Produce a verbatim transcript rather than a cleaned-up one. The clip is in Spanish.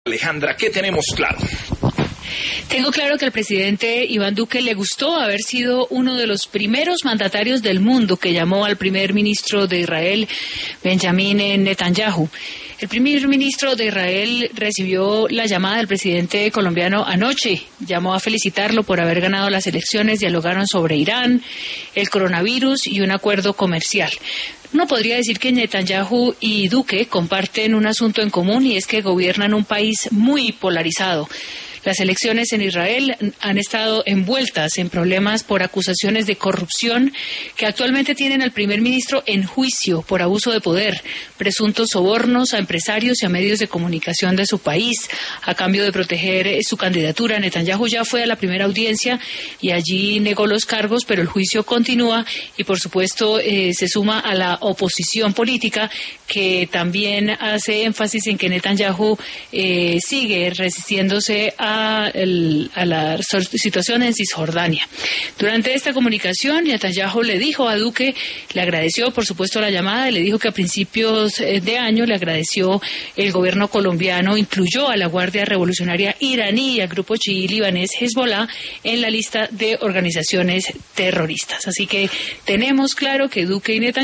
Alejandra, ¿qué tenemos claro? Tengo claro que al presidente Iván Duque le gustó haber sido uno de los primeros mandatarios del mundo que llamó al primer ministro de Israel, Benjamín Netanyahu. El primer ministro de Israel recibió la llamada del presidente colombiano anoche, llamó a felicitarlo por haber ganado las elecciones, dialogaron sobre Irán, el coronavirus y un acuerdo comercial. Uno podría decir que Netanyahu y Duque comparten un asunto en común y es que gobiernan un país muy polarizado. Las elecciones en Israel han estado envueltas en problemas por acusaciones de corrupción que actualmente tienen al primer ministro en juicio por abuso de poder, presuntos sobornos a empresarios y a medios de comunicación de su país a cambio de proteger su candidatura. Netanyahu ya fue a la primera audiencia y allí negó los cargos, pero el juicio continúa y por supuesto eh, se suma a la oposición política que también hace énfasis en que Netanyahu eh, sigue resistiéndose a A, el, a la situación en Cisjordania. Durante esta comunicación, Netanyahu le dijo a Duque, le agradeció por supuesto la llamada y le dijo que a principios de año le agradeció el gobierno colombiano, incluyó a la Guardia Revolucionaria iraní y al grupo chií libanés Hezbollah en la lista de organizaciones terroristas. Así que tenemos claro que Duque y Netanyahu